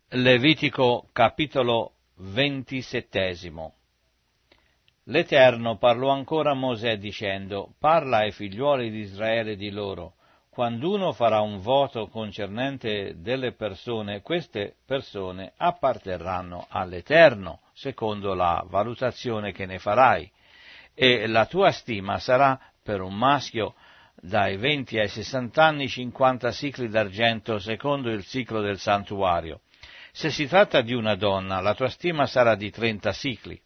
Levitico capitolo 27. L'Eterno parlò ancora a Mosè dicendo: Parla ai figliuoli di Israele di loro: quanduno farà un voto concernente delle persone, queste persone apparterranno all'Eterno, secondo la valutazione che ne farai, e la tua stima sarà per un maschio dai 20 ai 60 anni 50 sicli d'argento, secondo il ciclo del santuario. Se si tratta di una donna, la tua stima sarà di 30 sicli.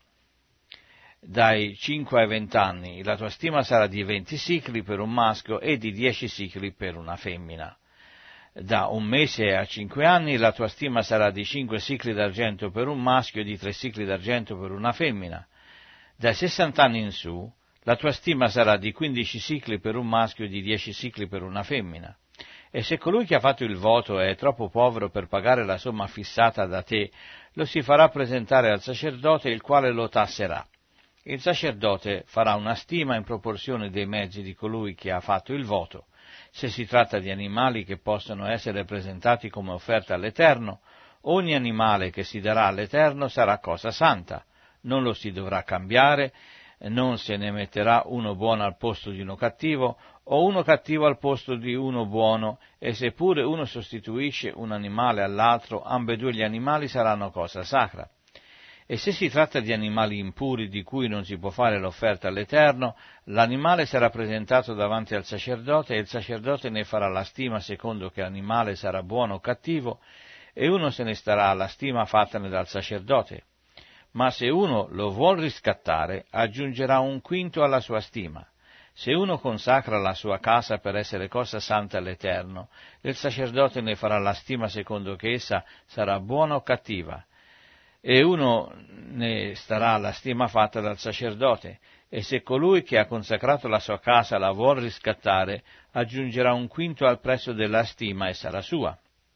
Dai 5 ai 20 anni, la tua stima sarà di 20 sicli per un maschio e di 10 sicli per una femmina. Da 1 mese a 5 anni, la tua stima sarà di 5 sicli d'argento per un maschio e di 3 sicli d'argento per una femmina. Dai 60 anni in su, la tua stima sarà di 15 sicli per un maschio e di 10 sicli per una femmina. E se colui che ha fatto il voto è troppo povero per pagare la somma fissata da te, lo si farà presentare al sacerdote, il quale lo tasserà. Il sacerdote farà una stima in proporzione dei mezzi di colui che ha fatto il voto. Se si tratta di animali che possono essere presentati come offerta all'Eterno, ogni animale che si darà all'Eterno sarà cosa santa. Non lo si dovrà cambiare, non se ne metterà uno buono al posto di uno cattivo, o uno cattivo al posto di uno buono, e seppure uno sostituisce un animale all'altro, ambedue gli animali saranno cosa sacra. E se si tratta di animali impuri di cui non si può fare l'offerta all'Eterno, l'animale sarà presentato davanti al sacerdote, e il sacerdote ne farà la stima secondo che l'animale sarà buono o cattivo, e uno se ne starà alla stima fattane dal sacerdote. Ma se uno lo vuol riscattare, aggiungerà 1/5 alla sua stima. Se uno consacra la sua casa per essere cosa santa all'Eterno, il sacerdote ne farà la stima secondo che essa sarà buona o cattiva, e uno ne starà alla stima fatta dal sacerdote. E se colui che ha consacrato la sua casa la vuol riscattare, aggiungerà 1/5 al prezzo della stima e sarà sua.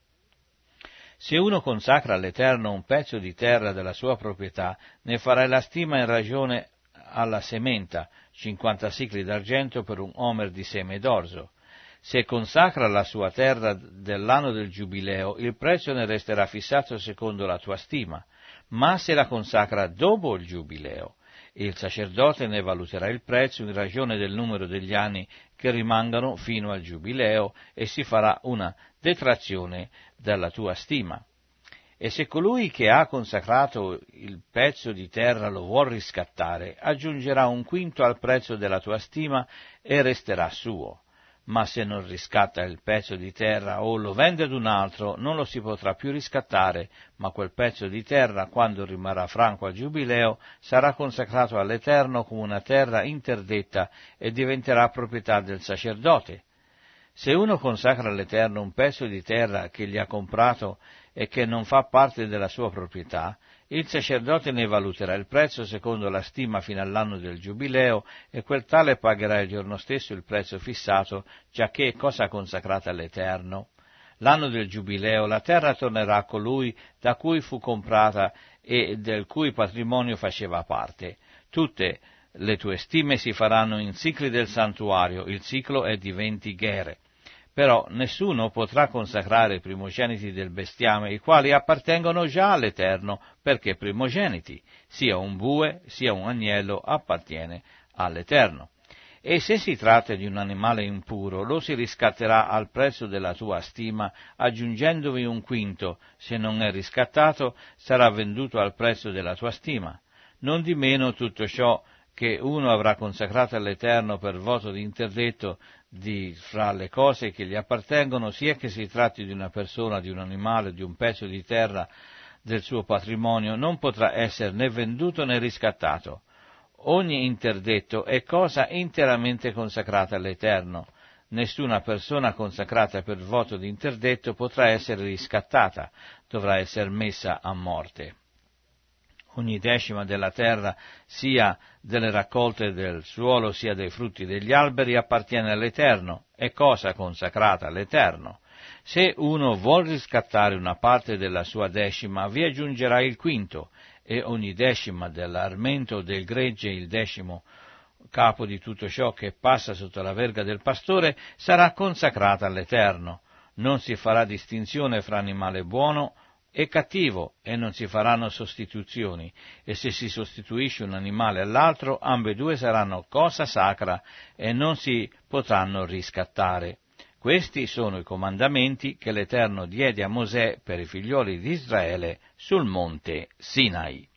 Se uno consacra all'Eterno un pezzo di terra della sua proprietà, ne farai la stima in ragione alla sementa, 50 sicli d'argento per un omer di seme d'orzo. Se consacra la sua terra dell'anno del giubileo, il prezzo ne resterà fissato secondo la tua stima, ma se la consacra dopo il giubileo, il sacerdote ne valuterà il prezzo in ragione del numero degli anni che rimangano fino al giubileo, e si farà una detrazione dalla tua stima. E se colui che ha consacrato il pezzo di terra lo vuol riscattare, aggiungerà 1/5 al prezzo della tua stima e resterà suo. Ma se non riscatta il pezzo di terra o lo vende ad un altro, non lo si potrà più riscattare, ma quel pezzo di terra, quando rimarrà franco al giubileo, sarà consacrato all'Eterno come una terra interdetta e diventerà proprietà del sacerdote. Se uno consacra all'Eterno un pezzo di terra che gli ha comprato e che non fa parte della sua proprietà, il sacerdote ne valuterà il prezzo secondo la stima fino all'anno del giubileo, e quel tale pagherà il giorno stesso il prezzo fissato, giacché è cosa consacrata all'Eterno. L'anno del giubileo la terra tornerà a colui da cui fu comprata e del cui patrimonio faceva parte. Tutte le tue stime si faranno in sicli del santuario, il ciclo è di 20 ghere. Però nessuno potrà consacrare i primogeniti del bestiame, i quali appartengono già all'Eterno, perché primogeniti, sia un bue, sia un agnello, appartiene all'Eterno. E se si tratta di un animale impuro, lo si riscatterà al prezzo della tua stima, aggiungendovi 1/5, se non è riscattato, sarà venduto al prezzo della tua stima. Nondimeno tutto ciò che uno avrà consacrato all'Eterno per voto di interdetto fra le cose che gli appartengono, sia che si tratti di una persona, di un animale, di un pezzo di terra del suo patrimonio, non potrà essere né venduto né riscattato. Ogni interdetto è cosa interamente consacrata all'Eterno. Nessuna persona consacrata per voto di interdetto potrà essere riscattata, dovrà essere messa a morte. Ogni decima della terra, sia delle raccolte del suolo, sia dei frutti degli alberi, appartiene all'Eterno, è cosa consacrata all'Eterno. Se uno vuol riscattare una parte della sua decima, vi aggiungerà il 1/5, e ogni decima dell'armento del gregge, il 10° capo di tutto ciò che passa sotto la verga del pastore, sarà consacrata all'Eterno. Non si farà distinzione fra animale buono è cattivo e non si faranno sostituzioni, e se si sostituisce un animale all'altro, ambedue saranno cosa sacra e non si potranno riscattare. Questi sono i comandamenti che l'Eterno diede a Mosè per i figlioli di Israele sul monte Sinai.